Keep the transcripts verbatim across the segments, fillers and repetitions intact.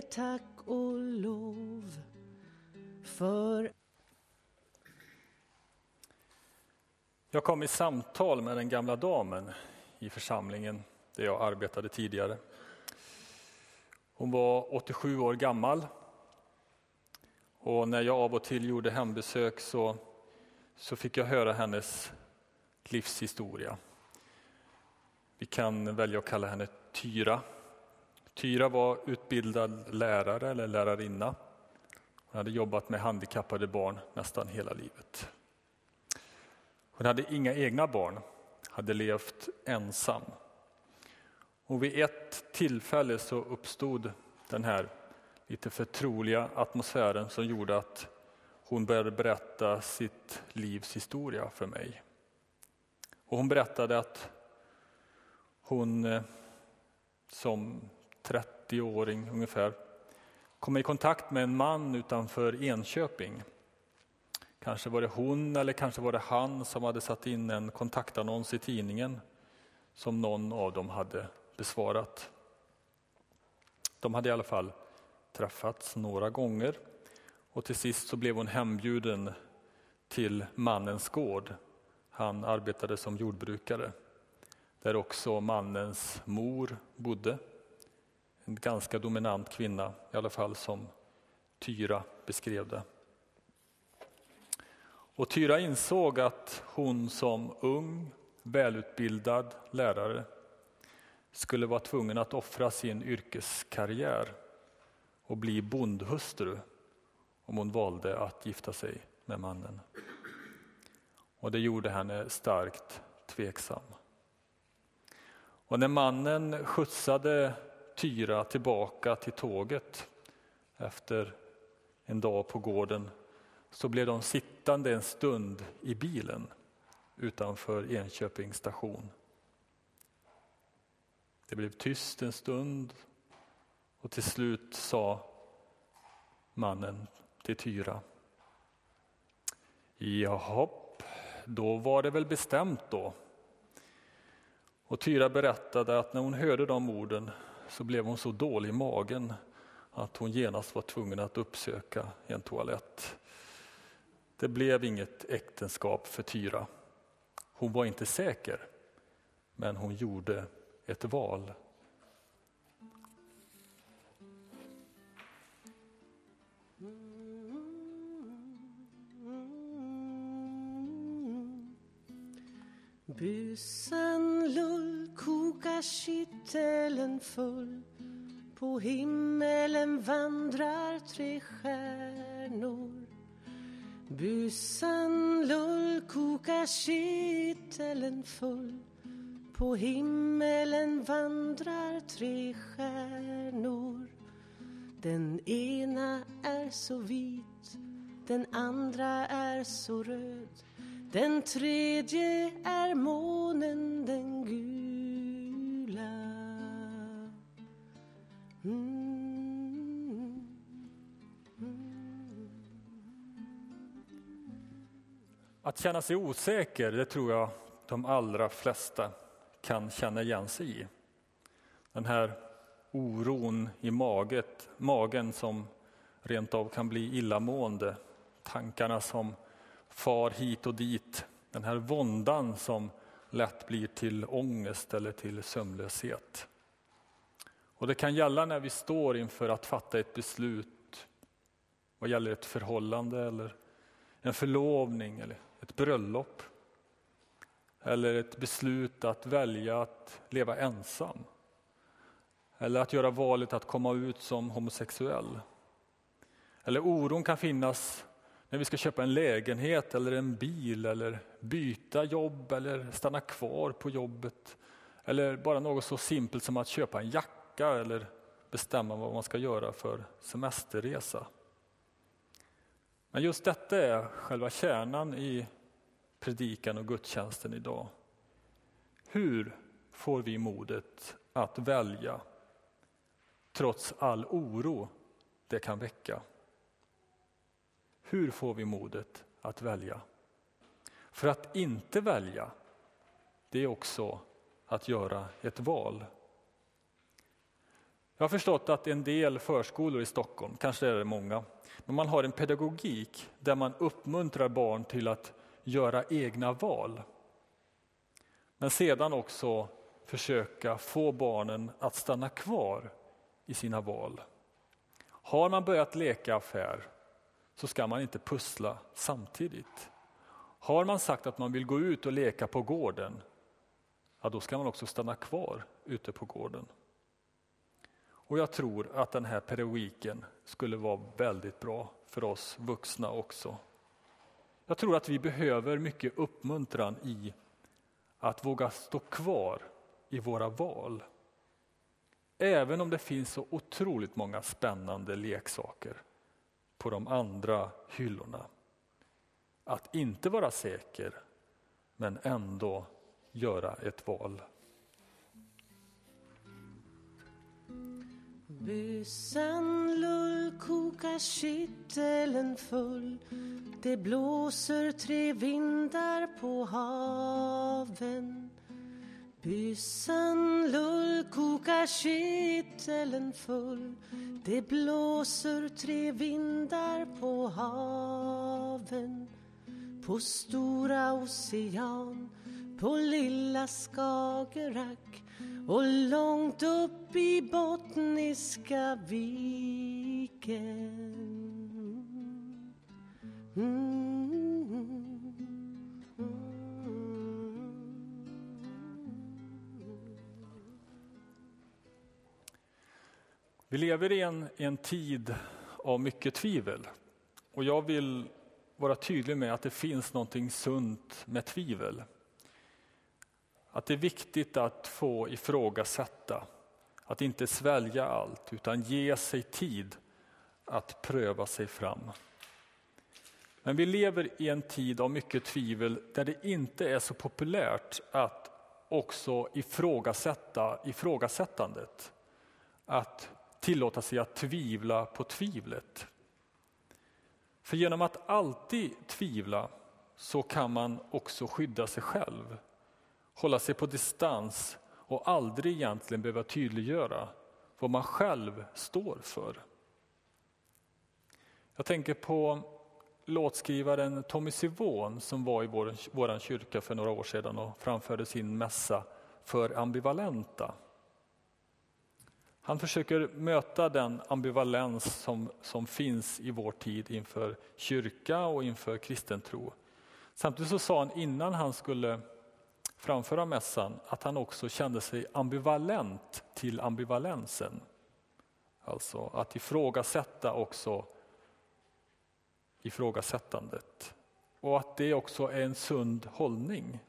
tack och lov för. Jag kom i samtal med den gamla damen i församlingen där jag arbetade tidigare. Hon var åttiosju år gammal. Och när jag av och till gjorde hembesök så, så fick jag höra hennes livshistoria. Vi kan välja att kalla henne Tyra. Tyra var utbildad lärare eller lärarinna. Hon hade jobbat med handikappade barn nästan hela livet. Hon hade inga egna barn, hade levt ensam. Och vid ett tillfälle så uppstod den här lite förtroliga atmosfären som gjorde att hon började berätta sitt livs historia för mig. Och hon berättade att hon som trettioåring ungefär kom i kontakt med en man utanför Enköping. Kanske var det hon eller kanske var det han som hade satt in en kontaktannons i tidningen som någon av dem hade besvarat. De hade i alla fall träffats några gånger och till sist så blev hon hembjuden till mannens gård. Han arbetade som jordbrukare där också mannens mor bodde. En ganska dominant kvinna, i alla fall som Tyra beskrev det. Och Tyra insåg att hon som ung, välutbildad lärare skulle vara tvungen att offra sin yrkeskarriär och bli bondhustru om hon valde att gifta sig med mannen. Och det gjorde henne starkt tveksam. Och när mannen skjutsade Tyra tillbaka till tåget efter en dag på gården så blev de sittande en stund i bilen utanför Enköpings station. Det blev tyst en stund och till slut sa mannen till Tyra: Jaha, då var det väl bestämt då. Och Tyra berättade att när hon hörde de orden så blev hon så dålig i magen att hon genast var tvungen att uppsöka en toalett. Det blev inget äktenskap för Tyra. Hon var inte säker, men hon gjorde ett val. Bussen lull kokar kittelen full. På himmelen vandrar tre stjärnor. Bussen lull kokar kittelen full. På himmelen vandrar tre stjärnor. Den ena är så vit, den andra är så röd. Den tredje är månen, den gula. Mm. Mm. Att känna sig osäker, det tror jag de allra flesta kan känna igen sig i. Den här oron i maget, magen som rent av kan bli illamående. Tankarna som far hit och dit. Den här våndan som lätt blir till ångest eller till sömnlöshet. Och det kan gälla när vi står inför att fatta ett beslut vad gäller ett förhållande eller en förlovning eller ett bröllop. Eller ett beslut att välja att leva ensam. Eller att göra valet att komma ut som homosexuell. Eller oron kan finnas när vi ska köpa en lägenhet eller en bil eller byta jobb eller stanna kvar på jobbet. Eller bara något så simpelt som att köpa en jacka eller bestämma vad man ska göra för semesterresa. Men just detta är själva kärnan i predikan och gudstjänsten idag. Hur får vi modet att välja trots all oro det kan väcka? Hur får vi modet att välja? För att inte välja, det är också att göra ett val. Jag har förstått att en del förskolor i Stockholm, kanske är det många, men man har en pedagogik där man uppmuntrar barn till att göra egna val. Men sedan också försöka få barnen att stanna kvar i sina val. Har man börjat leka affär så ska man inte pussla samtidigt. Har man sagt att man vill gå ut och leka på gården, ja, då ska man också stanna kvar ute på gården. Och jag tror att den här pedagogiken skulle vara väldigt bra för oss vuxna också. Jag tror att vi behöver mycket uppmuntran i att våga stå kvar i våra val. Även om det finns så otroligt många spännande leksaker på de andra hyllorna. Att inte vara säker, men ändå göra ett val. Bössan lull kokar kittelen full. Det blåser tre vindar på haven. Bössan lull kokar kittelen full. Det blåser tre vindar på haven. På stora ocean, på lilla Skagerrak och långt upp i Bottniska viken. Mm. Vi lever i en, i en tid av mycket tvivel. Och jag vill vara tydlig med att det finns någonting sunt med tvivel. Att det är viktigt att få ifrågasätta. Att inte svälja allt utan ge sig tid att pröva sig fram. Men vi lever i en tid av mycket tvivel där det inte är så populärt att också ifrågasätta ifrågasättandet. Att tillåta sig att tvivla på tvivlet. För genom att alltid tvivla så kan man också skydda sig själv. Hålla sig på distans och aldrig egentligen behöva tydliggöra vad man själv står för. Jag tänker på låtskrivaren Tommy Sivon som var i vår, vår kyrka för några år sedan och framförde sin mässa för ambivalenta. Han försöker möta den ambivalens som, som finns i vår tid inför kyrka och inför kristen tro. Samtidigt så sa han innan han skulle framföra mässan att han också kände sig ambivalent till ambivalensen. Alltså att ifrågasätta också ifrågasättandet. Och att det också är en sund hållning.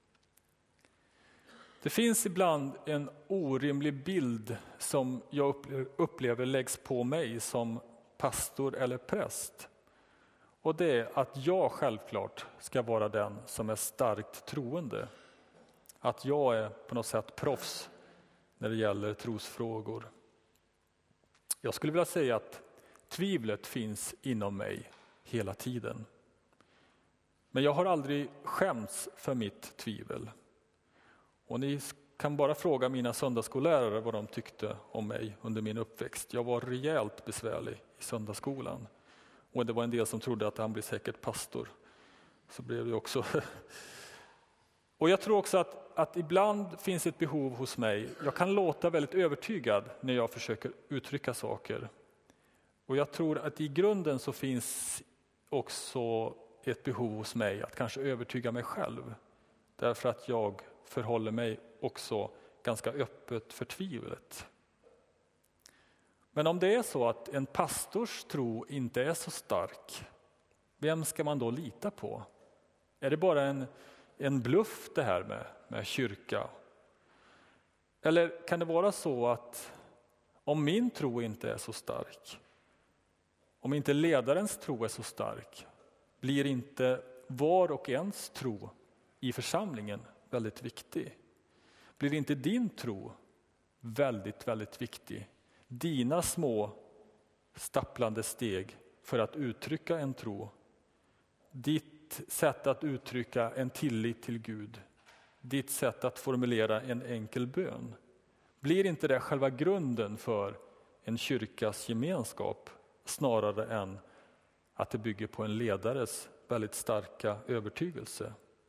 Det finns ibland en orimlig bild som jag upplever läggs på mig som pastor eller präst. Och det är att jag självklart ska vara den som är starkt troende. Att jag är på något sätt proffs när det gäller trosfrågor. Jag skulle vilja säga att tvivlet finns inom mig hela tiden. Men jag har aldrig skämts för mitt tvivel. Och ni kan bara fråga mina söndagsskollärare vad de tyckte om mig under min uppväxt. Jag var rejält besvärlig i söndagsskolan. Och det var en del som trodde att han blir säkert pastor. Så blev det också. Och jag tror också att, att ibland finns ett behov hos mig. Jag kan låta väldigt övertygad när jag försöker uttrycka saker. Och jag tror att i grunden så finns också ett behov hos mig att kanske övertyga mig själv. Därför att jag förhåller mig också ganska öppet för tvivlet. Men om det är så att en pastors tro inte är så stark, vem ska man då lita på? Är det bara en, en bluff det här med, med kyrka? Eller kan det vara så att om min tro inte är så stark, om inte ledarens tro är så stark, blir inte var och ens tro i församlingen väldigt viktig? Blir inte din tro väldigt, väldigt viktig? Dina små stapplande steg för att uttrycka en tro. Ditt sätt att uttrycka en tillit till Gud. Ditt sätt att formulera en enkel bön. Blir inte det själva grunden för en kyrkas gemenskap snarare än att det bygger på en ledares väldigt starka övertygelse.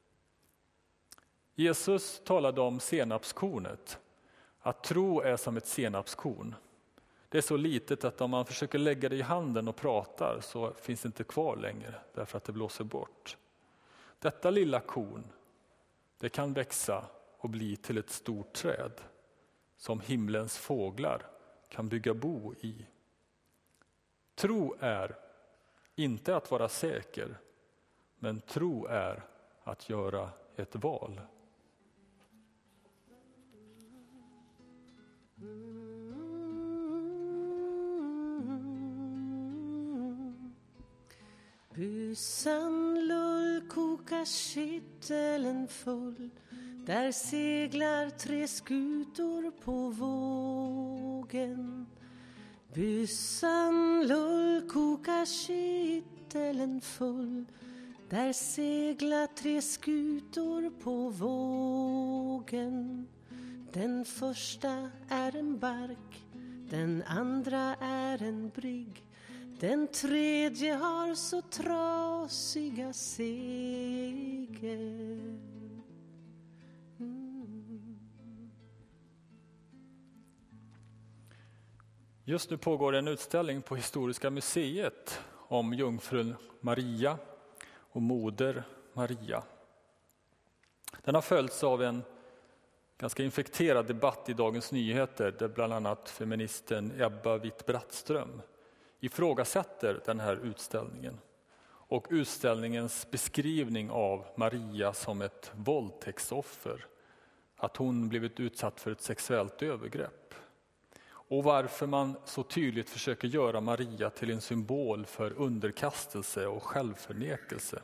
Jesus talade om senapskornet. Att tro är som ett senapskorn. Det är så litet att om man försöker lägga det i handen och pratar så finns det inte kvar längre därför att det blåser bort. Detta lilla korn, det kan växa och bli till ett stort träd som himlens fåglar kan bygga bo i. Tro är inte att vara säker, men tro är att göra ett val. Busan lull kokar kittelen full. Där seglar tre skutor på vågen. Busan lull kokar kittelen full. Där seglar tre skutor på vågen. Den första är en bark, den andra är en brigg. Den tredje har så trasiga segel. Mm. Just nu pågår en utställning på Historiska museet om jungfrun Maria och moder Maria. Den har följts av en ganska infekterad debatt i Dagens Nyheter där bland annat feministen Ebba Witt-Brattström ifrågasätter den här utställningen och utställningens beskrivning av Maria som ett våldtäktsoffer, att hon blivit utsatt för ett sexuellt övergrepp och varför man så tydligt försöker göra Maria till en symbol för underkastelse och självförnekelse.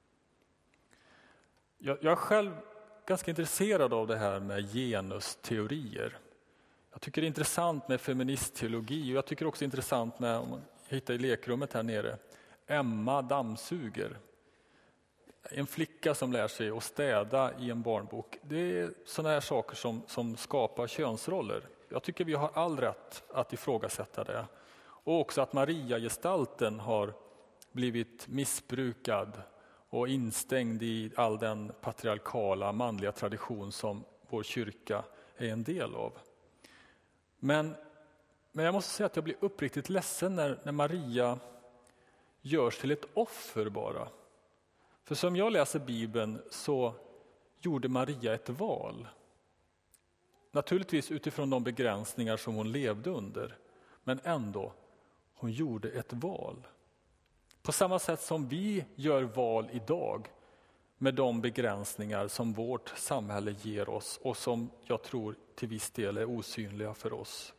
Jag, jag är själv ganska intresserad av det här med genusteorier. Jag tycker det är intressant med feministteologi och jag tycker också det är intressant med, om man hittar i lekrummet här nere, Emma dammsuger. En flicka som lär sig att städa i en barnbok. Det är sådana här saker som, som skapar könsroller. Jag tycker vi har all rätt att ifrågasätta det. Och också att Maria-gestalten har blivit missbrukad och instängd i all den patriarkala manliga tradition som vår kyrka är en del av. Men, men jag måste säga att jag blir uppriktigt ledsen när, när Maria görs till ett offer bara. För som jag läser Bibeln så gjorde Maria ett val. Naturligtvis utifrån de begränsningar som hon levde under. Men ändå, hon gjorde ett val. På samma sätt som vi gör val idag med de begränsningar som vårt samhälle ger oss och som jag tror till viss del är osynliga för oss.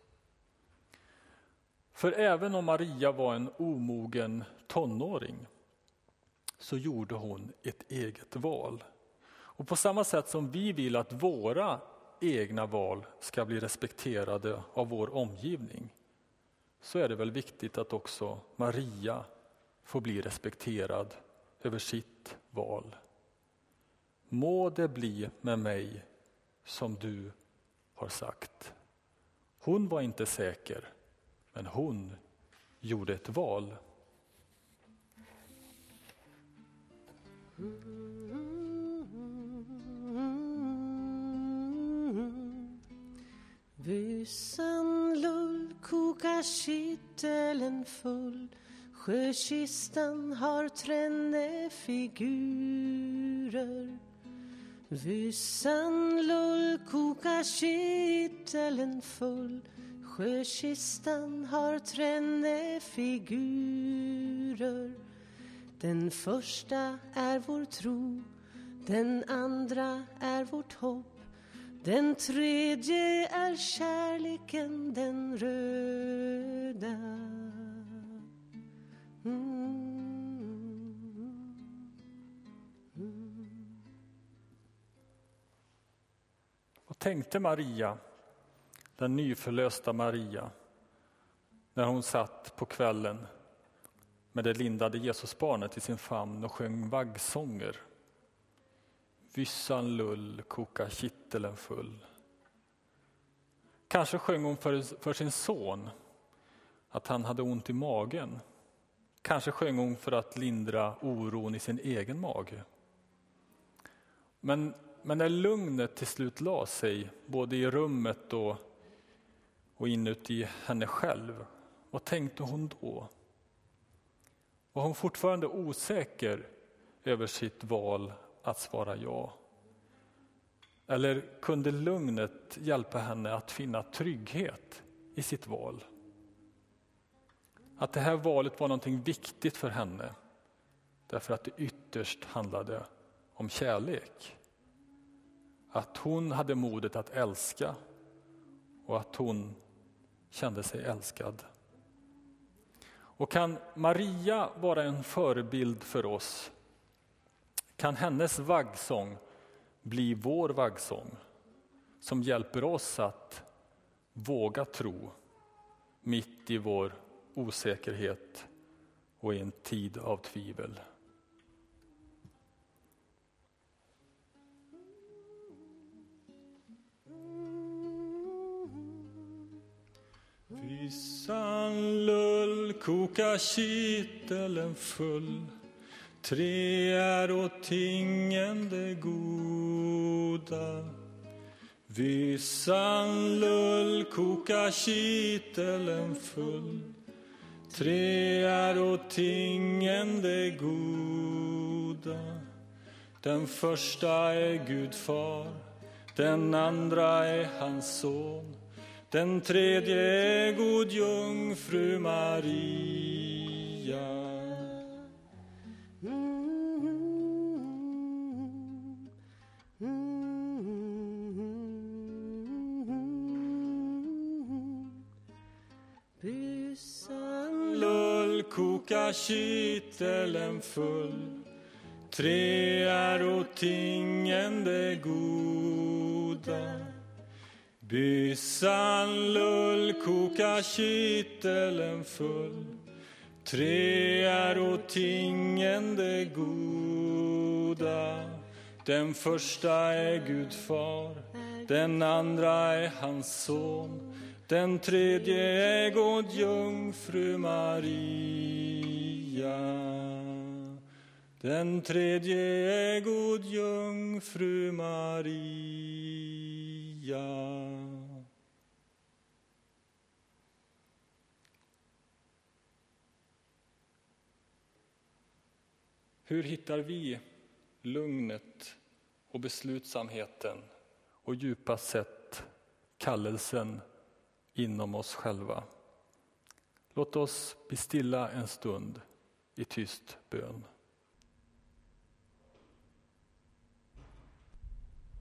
För även om Maria var en omogen tonåring så gjorde hon ett eget val. Och på samma sätt som vi vill att våra egna val ska bli respekterade av vår omgivning så är det väl viktigt att också Maria får bli respekterad över sitt val. Må det bli med mig som du har sagt. Hon var inte säker, men hon gjorde ett val. Busan lull kokar kittelen full. Sjökistan har trände figurer. Busan lull kokar kittelen full. Sjökistan har trände figurer. Den första är vår tro, den andra är vårt hopp. Den tredje är kärleken, den röda. Mm. Mm. Och tänkte Maria, den nyförlösta Maria, när hon satt på kvällen med det lindade Jesusbarnet i sin famn och sjöng vaggsånger. Vyssan lull, koka kittelen full. Kanske sjöng hon för, för sin son att han hade ont i magen. Kanske sjöng hon för att lindra oron i sin egen mage. Men, men när lugnet till slut la sig, både i rummet och, och inuti henne själv, vad tänkte hon då? Var hon fortfarande osäker över sitt val att svara ja? Eller kunde lugnet hjälpa henne att finna trygghet i sitt val? Att det här valet var någonting viktigt för henne, därför att det ytterst handlade om kärlek. Att hon hade modet att älska och att hon kände sig älskad. Och kan Maria vara en förebild för oss? Kan hennes vaggsång bli vår vaggsång som hjälper oss att våga tro mitt i vår osäkerhet och i en tid av tvivel? Vissan lull koka kittelen full, tre är åt tingende goda. Vissan lull koka kittelen full, tre är åt tingende goda. Den första är Gud far, den andra är hans son, den tredje är god jungfru Maria. Bysan lull koka kittelen full, tre är åt tingende goda. Bysan lull koka kittelen full, tre är åt tingende goda. Den första är Gud far, den andra är hans son, den tredje är god jungfru Maria. Den tredje är god jungfru Maria. Hur hittar vi lugnet och beslutsamheten och djupast sett kallelsen inom oss själva? Låt oss bli stilla en stund i tyst bön.